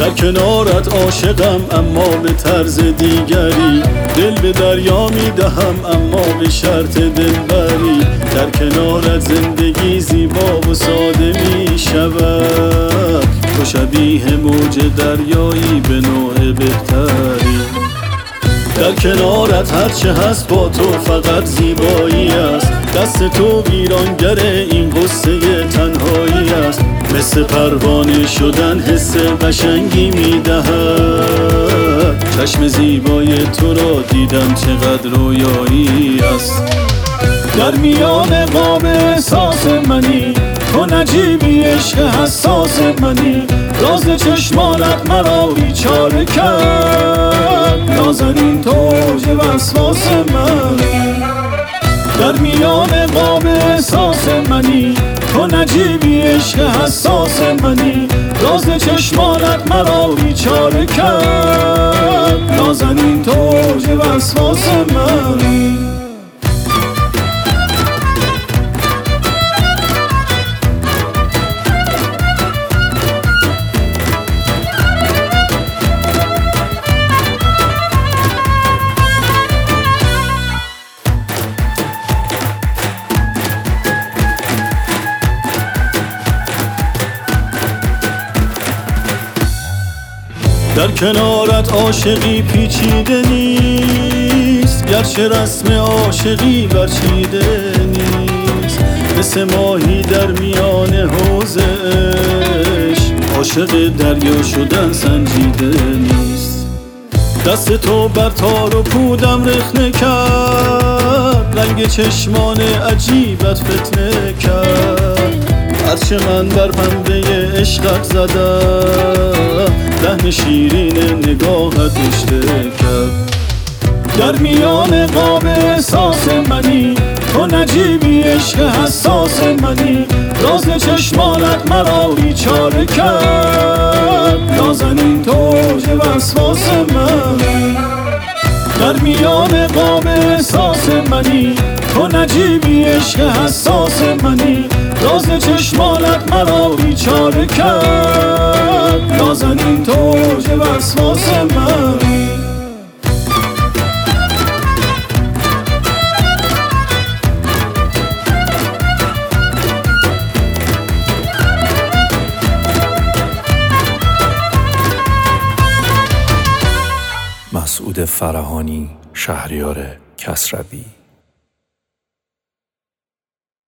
در کنارت عاشقم اما به طرز دیگری، دل به دریا میدهم اما به شرط دلبری. در کنارت زندگی زیبا و ساده می شود، تو شبیه موج دریایی به نوع بهتری. در کنارت هرچه هست با تو فقط زیبایی است، دست تو ویرانگر این قصه تنهایی است. مثل پروانه شدن حس قشنگی میدهد، چشم زیبای تو را دیدم چقدر رویایی است. در میان قاب احساس منی، تو نجیبی عشق حساس منی. راز چشمانت مرا بیچاره کرد، نازنین تو اوج وسواس منی. در میان قاب احساس منی، تو نجیبی عشق حساس منی. راز چشمانت مرا بیچاره کرد، نازنین تو اوج وسواس منی. در کنارت عاشقی پیچیده نیست، گرچه رسم عاشقی برچیده نیست. مثل ماهی در میان حوض عشق، عاشق دریا شدن سنجیده نیست. دست تو بر تار و پودم رخنه کرد، رنگ چشمان عجیبت فتنه کرد. هرچه من بر پنبه عشقت زدم، لحن شیرین نگاهت رشته کرد. در میان قاب احساس منی، تو نجیبی عشق حساس منی. راز چشمانت مرا بیچاره کرد، نازنین تو اوج وسواس منی. در میان قاب احساس منی، تو نجیبی عشق حساس منی. راز چشمانت مرا بیچاره کرد، نازنین تو اوج وسواس منی. مسعود فرهانی، شهریار کسروی.